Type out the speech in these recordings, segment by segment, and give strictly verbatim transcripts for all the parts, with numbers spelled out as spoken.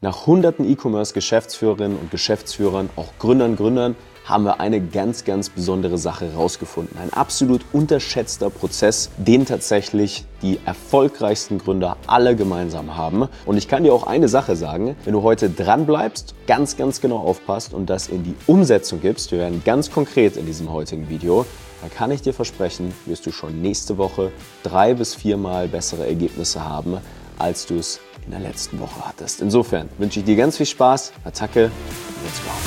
Nach hunderten E-Commerce-Geschäftsführerinnen und Geschäftsführern, auch Gründern, Gründern, haben wir eine ganz, ganz besondere Sache herausgefunden. Ein absolut unterschätzter Prozess, den tatsächlich die erfolgreichsten Gründer alle gemeinsam haben. Und ich kann dir auch eine Sache sagen, wenn du heute dran bleibst, ganz, ganz genau aufpasst und das in die Umsetzung gibst, wir werden ganz konkret in diesem heutigen Video, dann kann ich dir versprechen, wirst du schon nächste Woche drei bis viermal bessere Ergebnisse haben, als du es in der letzten Woche hattest. Insofern wünsche ich dir ganz viel Spaß, Attacke, let's go!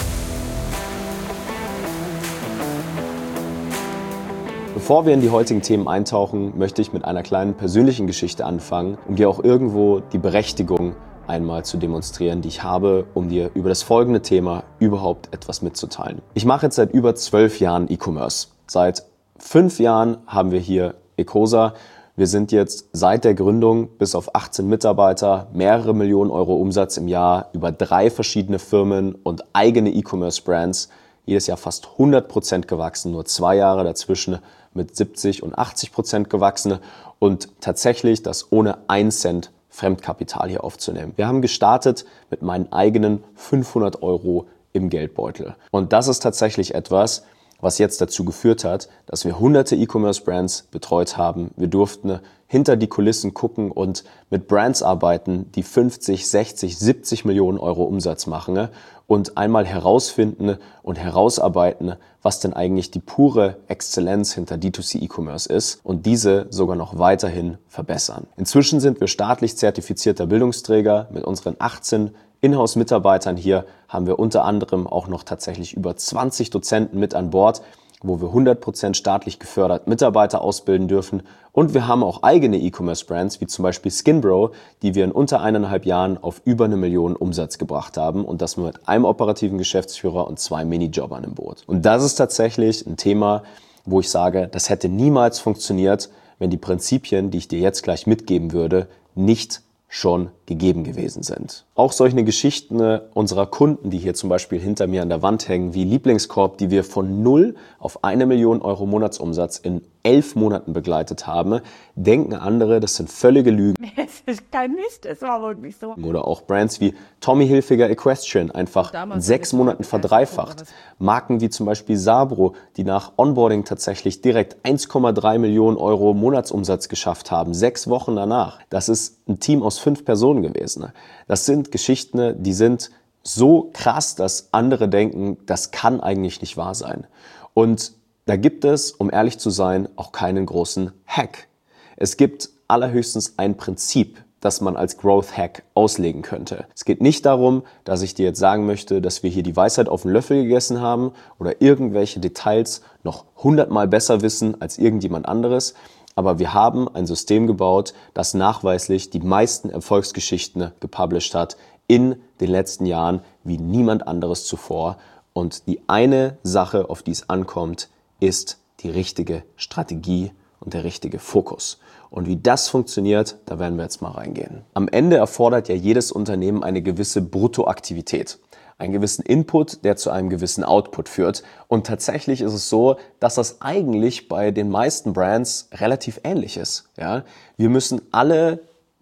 Bevor wir in die heutigen Themen eintauchen, möchte ich mit einer kleinen persönlichen Geschichte anfangen, um dir auch irgendwo die Berechtigung einmal zu demonstrieren, die ich habe, um dir über das folgende Thema überhaupt etwas mitzuteilen. Ich mache jetzt seit über zwölf Jahren E-Commerce. Seit fünf Jahren haben wir hier Ecosa. Wir sind jetzt seit der Gründung bis auf achtzehn Mitarbeiter, mehrere Millionen Euro Umsatz im Jahr, über drei verschiedene Firmen und eigene E-Commerce-Brands. Jedes Jahr fast hundert Prozent gewachsen, nur zwei Jahre dazwischen mit siebzig und achtzig Prozent gewachsen und tatsächlich das ohne einen Cent Fremdkapital hier aufzunehmen. Wir haben gestartet mit meinen eigenen fünfhundert Euro im Geldbeutel. Und das ist tatsächlich etwas, was jetzt dazu geführt hat, dass wir hunderte E-Commerce-Brands betreut haben. Wir durften hinter die Kulissen gucken und mit Brands arbeiten, die fünfzig, sechzig, siebzig Millionen Euro Umsatz machen und einmal herausfinden und herausarbeiten, was denn eigentlich die pure Exzellenz hinter D zwei C E-Commerce ist und diese sogar noch weiterhin verbessern. Inzwischen sind wir staatlich zertifizierter Bildungsträger. Mit unseren achtzehn Inhouse-Mitarbeitern hier haben wir unter anderem auch noch tatsächlich über zwanzig Dozenten mit an Bord, wo wir hundert Prozent staatlich gefördert Mitarbeiter ausbilden dürfen. Und wir haben auch eigene E-Commerce-Brands, wie zum Beispiel Skinbro, die wir in unter eineinhalb Jahren auf über eine Million Umsatz gebracht haben. Und das mit einem operativen Geschäftsführer und zwei Minijobbern im Boot. Und das ist tatsächlich ein Thema, wo ich sage, das hätte niemals funktioniert, wenn die Prinzipien, die ich dir jetzt gleich mitgeben würde, nicht schon gegeben gewesen sind. Auch solche Geschichten unserer Kunden, die hier zum Beispiel hinter mir an der Wand hängen, wie Lieblingskorb, die wir von null auf eine Million Euro Monatsumsatz in elf Monaten begleitet haben, denken andere, das sind völlige Lügen. Es ist kein Mist, es war wirklich so. Oder auch Brands wie Tommy Hilfiger Equestrian, einfach in sechs Monaten verdreifacht. Marken wie zum Beispiel Sabro, die nach Onboarding tatsächlich direkt eins Komma drei Millionen Euro Monatsumsatz geschafft haben, sechs Wochen danach. Das ist ein Team aus fünf Personen gewesen. Das sind Geschichten, die sind so krass, dass andere denken, das kann eigentlich nicht wahr sein. Und da gibt es, um ehrlich zu sein, auch keinen großen Hack. Es gibt allerhöchstens ein Prinzip, das man als Growth Hack auslegen könnte. Es geht nicht darum, dass ich dir jetzt sagen möchte, dass wir hier die Weisheit auf den Löffel gegessen haben oder irgendwelche Details noch hundertmal besser wissen als irgendjemand anderes. Aber wir haben ein System gebaut, das nachweislich die meisten Erfolgsgeschichten gepublished hat in den letzten Jahren wie niemand anderes zuvor. Und die eine Sache, auf die es ankommt, ist die richtige Strategie und der richtige Fokus. Und wie das funktioniert, da werden wir jetzt mal reingehen. Am Ende erfordert ja jedes Unternehmen eine gewisse Bruttoaktivität. Einen gewissen Input, der zu einem gewissen Output führt. Und tatsächlich ist es so, dass das eigentlich bei den meisten Brands relativ ähnlich ist. Ja? Wir müssen alle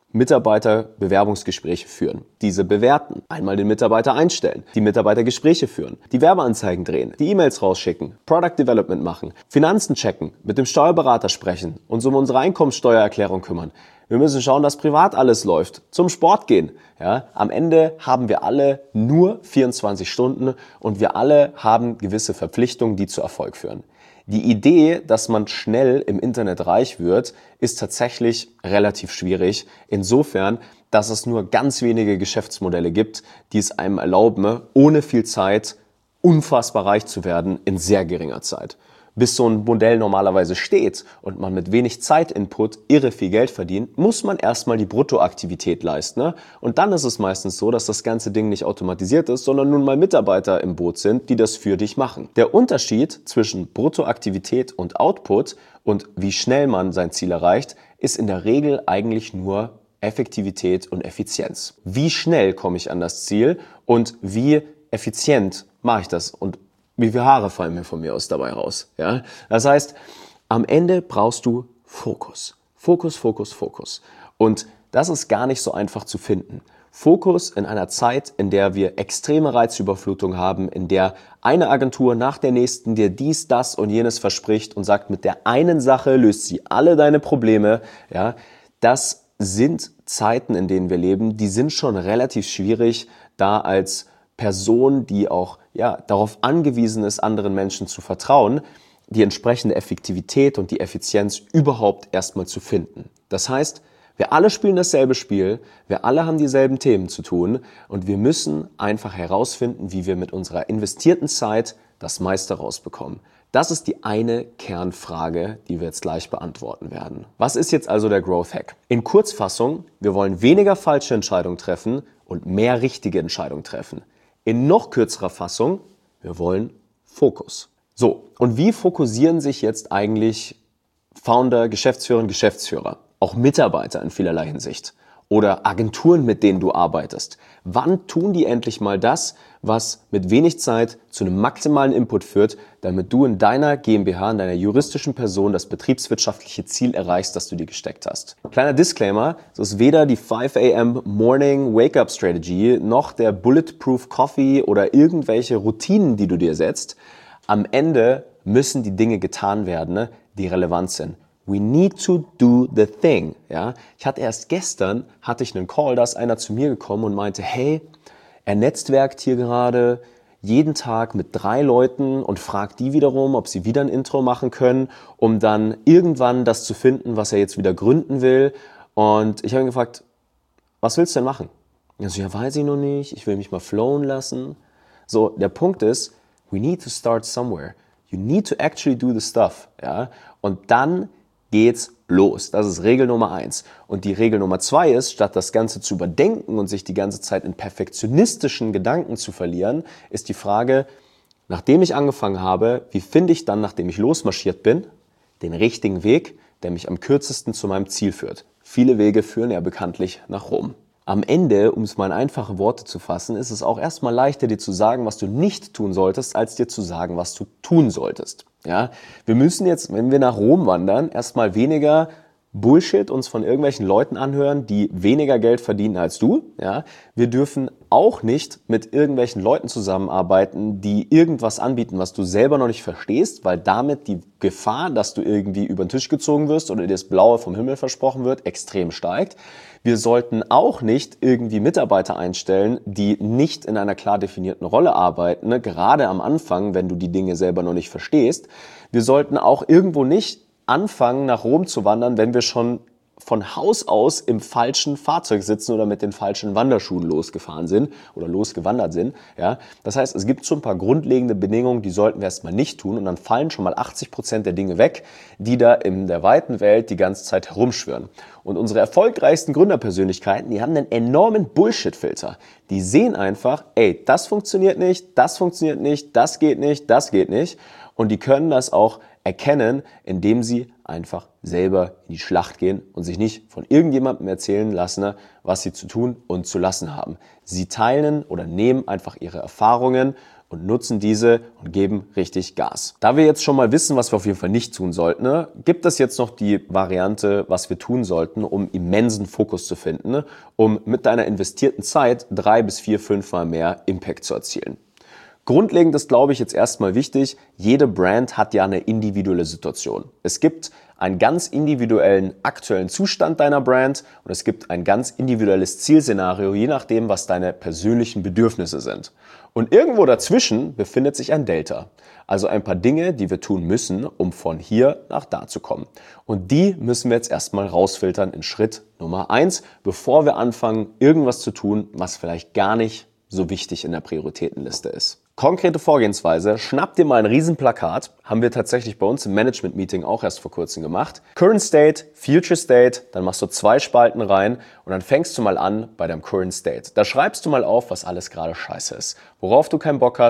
Mitarbeiterbewerbungsgespräche führen, diese bewerten, einmal den Mitarbeiter einstellen, die Mitarbeitergespräche führen, die Werbeanzeigen drehen, die E-Mails rausschicken, Product Development machen, Finanzen checken, mit dem Steuerberater sprechen, uns um unsere Einkommenssteuererklärung kümmern. Wir müssen schauen, dass privat alles läuft, zum Sport gehen. Ja, am Ende haben wir alle nur vierundzwanzig Stunden und wir alle haben gewisse Verpflichtungen, die zu Erfolg führen. Die Idee, dass man schnell im Internet reich wird, ist tatsächlich relativ schwierig. Insofern, dass es nur ganz wenige Geschäftsmodelle gibt, die es einem erlauben, ohne viel Zeit unfassbar reich zu werden in sehr geringer Zeit. Bis so ein Modell normalerweise steht und man mit wenig Zeitinput irre viel Geld verdient, muss man erstmal die Bruttoaktivität leisten. Ne? Und dann ist es meistens so, dass das ganze Ding nicht automatisiert ist, sondern nun mal Mitarbeiter im Boot sind, die das für dich machen. Der Unterschied zwischen Bruttoaktivität und Output und wie schnell man sein Ziel erreicht, ist in der Regel eigentlich nur Effektivität und Effizienz. Wie schnell komme ich an das Ziel und wie effizient mache ich das? Und wie viele Haare fallen mir von mir aus dabei raus? Ja? Das heißt, am Ende brauchst du Fokus. Fokus, Fokus, Fokus. Und das ist gar nicht so einfach zu finden. Fokus in einer Zeit, in der wir extreme Reizüberflutung haben, in der eine Agentur nach der nächsten dir dies, das und jenes verspricht und sagt, mit der einen Sache löst sie alle deine Probleme. Ja, das sind Zeiten, in denen wir leben, die sind schon relativ schwierig, da als Person, die auch ja, darauf angewiesen ist, anderen Menschen zu vertrauen, die entsprechende Effektivität und die Effizienz überhaupt erstmal zu finden. Das heißt, wir alle spielen dasselbe Spiel, wir alle haben dieselben Themen zu tun und wir müssen einfach herausfinden, wie wir mit unserer investierten Zeit das meiste rausbekommen. Das ist die eine Kernfrage, die wir jetzt gleich beantworten werden. Was ist jetzt also der Growth Hack? In Kurzfassung, wir wollen weniger falsche Entscheidungen treffen und mehr richtige Entscheidungen treffen. In noch kürzerer Fassung, wir wollen Fokus. So, und wie fokussieren sich jetzt eigentlich Founder, Geschäftsführerinnen, Geschäftsführer? Auch Mitarbeiter in vielerlei Hinsicht oder Agenturen, mit denen du arbeitest. Wann tun die endlich mal das, was mit wenig Zeit zu einem maximalen Input führt, damit du in deiner GmbH, in deiner juristischen Person das betriebswirtschaftliche Ziel erreichst, das du dir gesteckt hast? Kleiner Disclaimer, es ist weder die five a m Morning Wake-up Strategy noch der Bulletproof Coffee oder irgendwelche Routinen, die du dir setzt. Am Ende müssen die Dinge getan werden, die relevant sind. We need to do the thing. Ja, ich hatte erst gestern hatte ich einen Call, da ist einer zu mir gekommen und meinte, hey, er netzwerkt hier gerade jeden Tag mit drei Leuten und fragt die wiederum, ob sie wieder ein Intro machen können, um dann irgendwann das zu finden, was er jetzt wieder gründen will. Und ich habe ihn gefragt, was willst du denn machen? Er so, ja, weiß ich noch nicht, ich will mich mal flowen lassen. So, der Punkt ist, we need to start somewhere. You need to actually do the stuff. Ja, und dann geht's los. Das ist Regel Nummer eins. Und die Regel Nummer zwei ist, statt das Ganze zu überdenken und sich die ganze Zeit in perfektionistischen Gedanken zu verlieren, ist die Frage, nachdem ich angefangen habe, wie finde ich dann, nachdem ich losmarschiert bin, den richtigen Weg, der mich am kürzesten zu meinem Ziel führt. Viele Wege führen ja bekanntlich nach Rom. Am Ende, um es mal in einfache Worte zu fassen, ist es auch erstmal leichter, dir zu sagen, was du nicht tun solltest, als dir zu sagen, was du tun solltest. Ja, wir müssen jetzt, wenn wir nach Rom wandern, erstmal weniger Bullshit uns von irgendwelchen Leuten anhören, die weniger Geld verdienen als du. Ja, wir dürfen auch nicht mit irgendwelchen Leuten zusammenarbeiten, die irgendwas anbieten, was du selber noch nicht verstehst, weil damit die Gefahr, dass du irgendwie über den Tisch gezogen wirst oder dir das Blaue vom Himmel versprochen wird, extrem steigt. Wir sollten auch nicht irgendwie Mitarbeiter einstellen, die nicht in einer klar definierten Rolle arbeiten, ne? Gerade am Anfang, wenn du die Dinge selber noch nicht verstehst. Wir sollten auch irgendwo nicht anfangen, nach Rom zu wandern, wenn wir schon von Haus aus im falschen Fahrzeug sitzen oder mit den falschen Wanderschuhen losgefahren sind oder losgewandert sind. Ja, das heißt, es gibt so ein paar grundlegende Bedingungen, die sollten wir erstmal nicht tun und dann fallen schon mal achtzig Prozent der Dinge weg, die da in der weiten Welt die ganze Zeit herumschwirren. Und unsere erfolgreichsten Gründerpersönlichkeiten, die haben einen enormen Bullshit-Filter. Die sehen einfach, ey, das funktioniert nicht, das funktioniert nicht, das geht nicht, das geht nicht. Und die können das auch erkennen, indem sie einfach selber in die Schlacht gehen und sich nicht von irgendjemandem erzählen lassen, was sie zu tun und zu lassen haben. Sie teilen oder nehmen einfach ihre Erfahrungen und nutzen diese und geben richtig Gas. Da wir jetzt schon mal wissen, was wir auf jeden Fall nicht tun sollten, gibt es jetzt noch die Variante, was wir tun sollten, um immensen Fokus zu finden, um mit deiner investierten Zeit drei bis vier, fünfmal mehr Impact zu erzielen. Grundlegend ist, glaube ich, jetzt erstmal wichtig, jede Brand hat ja eine individuelle Situation. Es gibt einen ganz individuellen aktuellen Zustand deiner Brand und es gibt ein ganz individuelles Zielszenario, je nachdem, was deine persönlichen Bedürfnisse sind. Und irgendwo dazwischen befindet sich ein Delta, also ein paar Dinge, die wir tun müssen, um von hier nach da zu kommen. Und die müssen wir jetzt erstmal rausfiltern in Schritt Nummer eins, bevor wir anfangen, irgendwas zu tun, was vielleicht gar nicht so wichtig in der Prioritätenliste ist. Konkrete Vorgehensweise, schnapp dir mal ein Riesenplakat, haben wir tatsächlich bei uns im Management-Meeting auch erst vor kurzem gemacht. Current State, Future State, dann machst du zwei Spalten rein und dann fängst du mal an bei deinem Current State. Da schreibst du mal auf, was alles gerade scheiße ist, worauf du keinen Bock hast,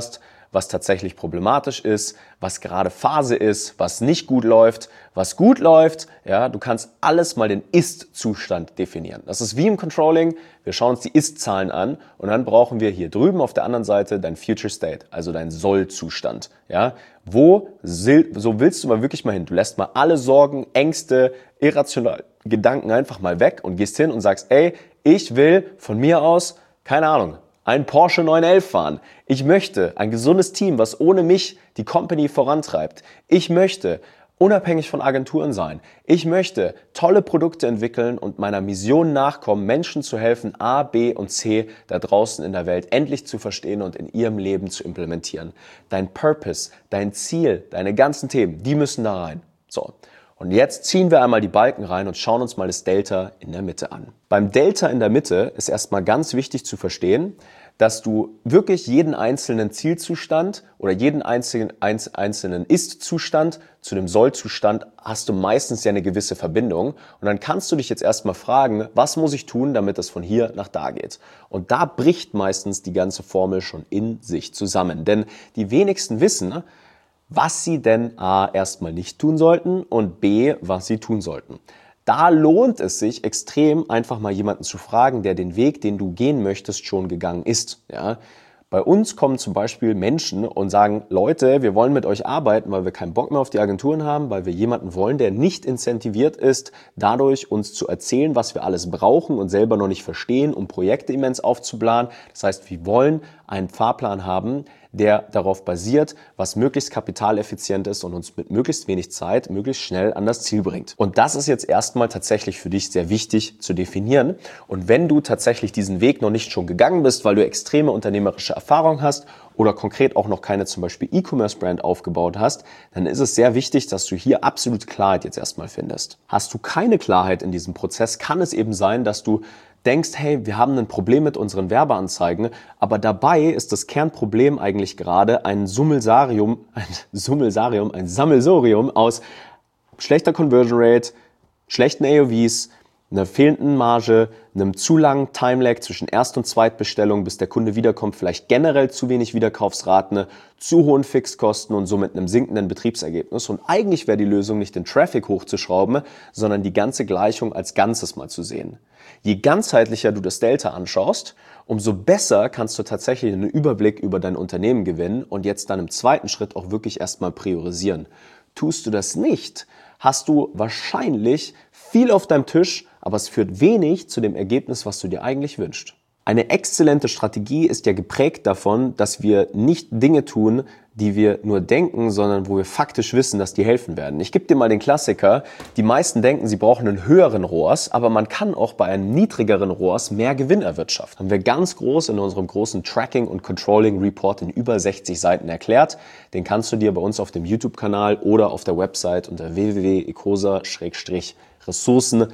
was tatsächlich problematisch ist, was gerade Phase ist, was nicht gut läuft, was gut läuft. Ja, du kannst alles mal den Ist-Zustand definieren. Das ist wie im Controlling. Wir schauen uns die Ist-Zahlen an und dann brauchen wir hier drüben auf der anderen Seite dein Future State, also dein Soll-Zustand. Ja, wo, so willst du mal wirklich mal hin. Du lässt mal alle Sorgen, Ängste, irrationale Gedanken einfach mal weg und gehst hin und sagst, ey, ich will von mir aus, keine Ahnung, ein Porsche neun elf fahren. Ich möchte ein gesundes Team, was ohne mich die Company vorantreibt. Ich möchte unabhängig von Agenturen sein. Ich möchte tolle Produkte entwickeln und meiner Mission nachkommen, Menschen zu helfen, A, B und C da draußen in der Welt endlich zu verstehen und in ihrem Leben zu implementieren. Dein Purpose, dein Ziel, deine ganzen Themen, die müssen da rein. So. Und jetzt ziehen wir einmal die Balken rein und schauen uns mal das Delta in der Mitte an. Beim Delta in der Mitte ist erstmal ganz wichtig zu verstehen, dass du wirklich jeden einzelnen Zielzustand oder jeden einzelnen, einzelnen Ist-Zustand zu dem Soll-Zustand hast du meistens ja eine gewisse Verbindung. Und dann kannst du dich jetzt erstmal fragen, was muss ich tun, damit es von hier nach da geht? Und da bricht meistens die ganze Formel schon in sich zusammen. Denn die wenigsten wissen, was sie denn A, erstmal nicht tun sollten und B, was sie tun sollten. Da lohnt es sich extrem, einfach mal jemanden zu fragen, der den Weg, den du gehen möchtest, schon gegangen ist. Ja? Bei uns kommen zum Beispiel Menschen und sagen, Leute, wir wollen mit euch arbeiten, weil wir keinen Bock mehr auf die Agenturen haben, weil wir jemanden wollen, der nicht incentiviert ist, dadurch uns zu erzählen, was wir alles brauchen und selber noch nicht verstehen, um Projekte immens aufzuplanen. Das heißt, wir wollen einen Fahrplan haben, der darauf basiert, was möglichst kapitaleffizient ist und uns mit möglichst wenig Zeit möglichst schnell an das Ziel bringt. Und das ist jetzt erstmal tatsächlich für dich sehr wichtig zu definieren. Und wenn du tatsächlich diesen Weg noch nicht schon gegangen bist, weil du extreme unternehmerische Erfahrung hast oder konkret auch noch keine zum Beispiel E-Commerce-Brand aufgebaut hast, dann ist es sehr wichtig, dass du hier absolut Klarheit jetzt erstmal findest. Hast du keine Klarheit in diesem Prozess, kann es eben sein, dass du denkst, hey, wir haben ein Problem mit unseren Werbeanzeigen, aber dabei ist das Kernproblem eigentlich gerade ein Summelsarium, ein Summelsarium, ein Sammelsurium aus schlechter Conversion Rate, schlechten A O Vs, einer fehlenden Marge, einem zu langen Timelag zwischen Erst- und Zweitbestellung, bis der Kunde wiederkommt, vielleicht generell zu wenig Wiederkaufsraten, zu hohen Fixkosten und somit einem sinkenden Betriebsergebnis. Und eigentlich wäre die Lösung nicht den Traffic hochzuschrauben, sondern die ganze Gleichung als Ganzes mal zu sehen. Je ganzheitlicher du das Delta anschaust, umso besser kannst du tatsächlich einen Überblick über dein Unternehmen gewinnen und jetzt dann im zweiten Schritt auch wirklich erstmal priorisieren. Tust du das nicht, hast du wahrscheinlich viel auf deinem Tisch, aber es führt wenig zu dem Ergebnis, was du dir eigentlich wünschst. Eine exzellente Strategie ist ja geprägt davon, dass wir nicht Dinge tun, die wir nur denken, sondern wo wir faktisch wissen, dass die helfen werden. Ich gebe dir mal den Klassiker. Die meisten denken, sie brauchen einen höheren R O A S, aber man kann auch bei einem niedrigeren R O A S mehr Gewinn erwirtschaften. Haben wir ganz groß in unserem großen Tracking- und Controlling-Report in über sechzig Seiten erklärt. Den kannst du dir bei uns auf dem YouTube-Kanal oder auf der Website unter w w w punkt ecosa Schrägstrich ressourcen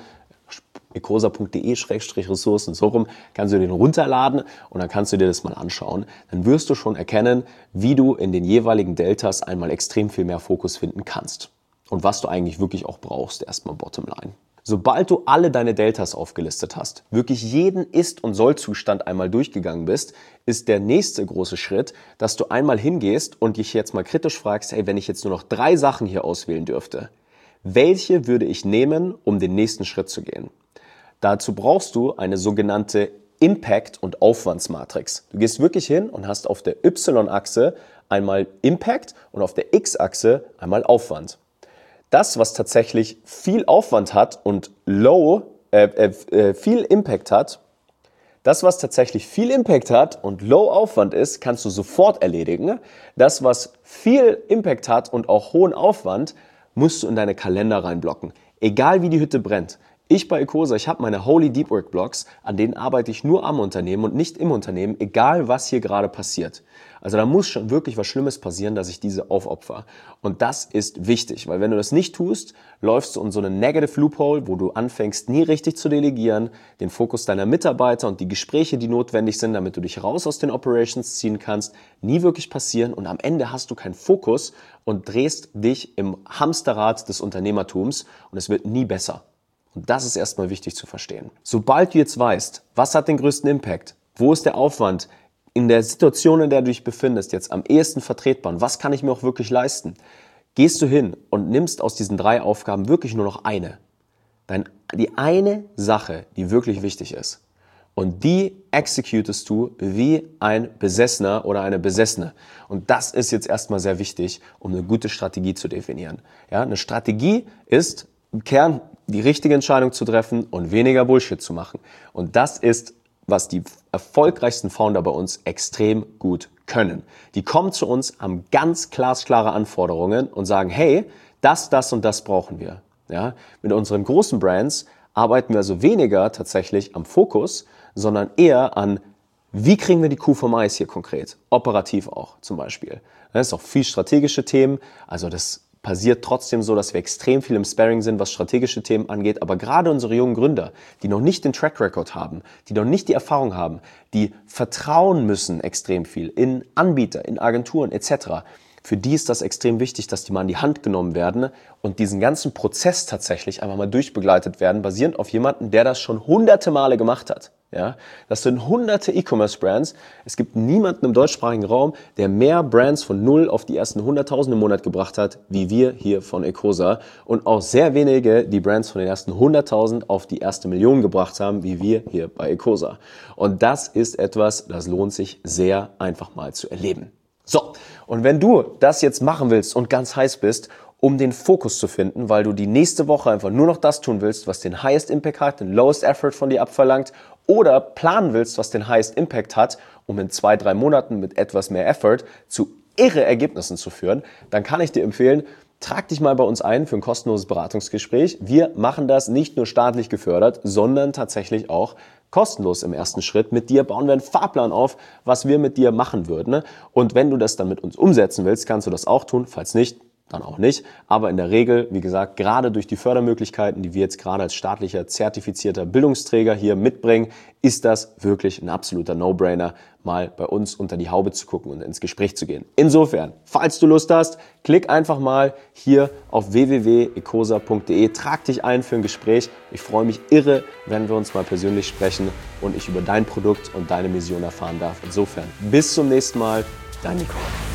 ecosa punkt de Schrägstrich ressourcen, so rum, kannst du den runterladen und dann kannst du dir das mal anschauen. Dann wirst du schon erkennen, wie du in den jeweiligen Deltas einmal extrem viel mehr Fokus finden kannst. Und was du eigentlich wirklich auch brauchst, erstmal Bottomline. Sobald du alle deine Deltas aufgelistet hast, wirklich jeden Ist- und Soll-Zustand einmal durchgegangen bist, ist der nächste große Schritt, dass du einmal hingehst und dich jetzt mal kritisch fragst, hey, wenn ich jetzt nur noch drei Sachen hier auswählen dürfte, welche würde ich nehmen, um den nächsten Schritt zu gehen? Dazu brauchst du eine sogenannte Impact- und Aufwandsmatrix. Du gehst wirklich hin und hast auf der Y-Achse einmal Impact und auf der X-Achse einmal Aufwand. Das, was tatsächlich viel Aufwand hat und low, äh, äh, viel Impact hat, das, was tatsächlich viel Impact hat und low Aufwand ist, kannst du sofort erledigen. Das, was viel Impact hat und auch hohen Aufwand, musst du in deine Kalender reinblocken. Egal wie die Hütte brennt. Ich bei Ecosa, ich habe meine Holy Deep Work Blocks, an denen arbeite ich nur am Unternehmen und nicht im Unternehmen, egal was hier gerade passiert. Also da muss schon wirklich was Schlimmes passieren, dass ich diese aufopfer. Und das ist wichtig, weil wenn du das nicht tust, läufst du in so einen Negative Loophole, wo du anfängst, nie richtig zu delegieren, den Fokus deiner Mitarbeiter und die Gespräche, die notwendig sind, damit du dich raus aus den Operations ziehen kannst, nie wirklich passieren und am Ende hast du keinen Fokus und drehst dich im Hamsterrad des Unternehmertums und es wird nie besser. Und das ist erstmal wichtig zu verstehen. Sobald du jetzt weißt, was hat den größten Impact, wo ist der Aufwand, in der Situation, in der du dich befindest, jetzt am ehesten vertretbar und was kann ich mir auch wirklich leisten, gehst du hin und nimmst aus diesen drei Aufgaben wirklich nur noch eine. Dein, die eine Sache, die wirklich wichtig ist. Und die executest du wie ein Besessener oder eine Besessene. Und das ist jetzt erstmal sehr wichtig, um eine gute Strategie zu definieren. Ja, eine Strategie ist im Kern die richtige Entscheidung zu treffen und weniger Bullshit zu machen. Und das ist, was die erfolgreichsten Founder bei uns extrem gut können. Die kommen zu uns, haben ganz glasklare Anforderungen und sagen, hey, das, das und das brauchen wir. Ja, mit unseren großen Brands arbeiten wir also weniger tatsächlich am Fokus, sondern eher an, wie kriegen wir die Kuh vom Eis hier konkret, operativ auch zum Beispiel. Das ist auch viel strategische Themen, also das passiert trotzdem so, dass wir extrem viel im Sparring sind, was strategische Themen angeht, aber gerade unsere jungen Gründer, die noch nicht den Track Record haben, die noch nicht die Erfahrung haben, die vertrauen müssen extrem viel in Anbieter, in Agenturen et cetera, für die ist das extrem wichtig, dass die mal an die Hand genommen werden und diesen ganzen Prozess tatsächlich einfach mal durchbegleitet werden, basierend auf jemanden, der das schon hunderte Male gemacht hat. Ja, das sind hunderte E-Commerce-Brands. Es gibt niemanden im deutschsprachigen Raum, der mehr Brands von null auf die ersten hunderttausend im Monat gebracht hat, wie wir hier von Ecosa. Und auch sehr wenige, die Brands von den ersten hunderttausend auf die erste Million gebracht haben, wie wir hier bei Ecosa. Und das ist etwas, das lohnt sich sehr einfach mal zu erleben. So, und wenn du das jetzt machen willst und ganz heiß bist, um den Fokus zu finden, weil du die nächste Woche einfach nur noch das tun willst, was den Highest Impact hat, den Lowest Effort von dir abverlangt, oder planen willst, was den Highest Impact hat, um in zwei, drei Monaten mit etwas mehr Effort zu irre Ergebnissen zu führen, dann kann ich dir empfehlen, trag dich mal bei uns ein für ein kostenloses Beratungsgespräch. Wir machen das nicht nur staatlich gefördert, sondern tatsächlich auch kostenlos im ersten Schritt. Mit dir bauen wir einen Fahrplan auf, was wir mit dir machen würden. Und wenn du das dann mit uns umsetzen willst, kannst du das auch tun. Falls nicht, dann auch nicht. Aber in der Regel, wie gesagt, gerade durch die Fördermöglichkeiten, die wir jetzt gerade als staatlicher zertifizierter Bildungsträger hier mitbringen, ist das wirklich ein absoluter No-Brainer, mal bei uns unter die Haube zu gucken und ins Gespräch zu gehen. Insofern, falls du Lust hast, klick einfach mal hier auf w w w punkt ecosa punkt de, trag dich ein für ein Gespräch. Ich freue mich irre, wenn wir uns mal persönlich sprechen und ich über dein Produkt und deine Mission erfahren darf. Insofern, bis zum nächsten Mal, dein Nico.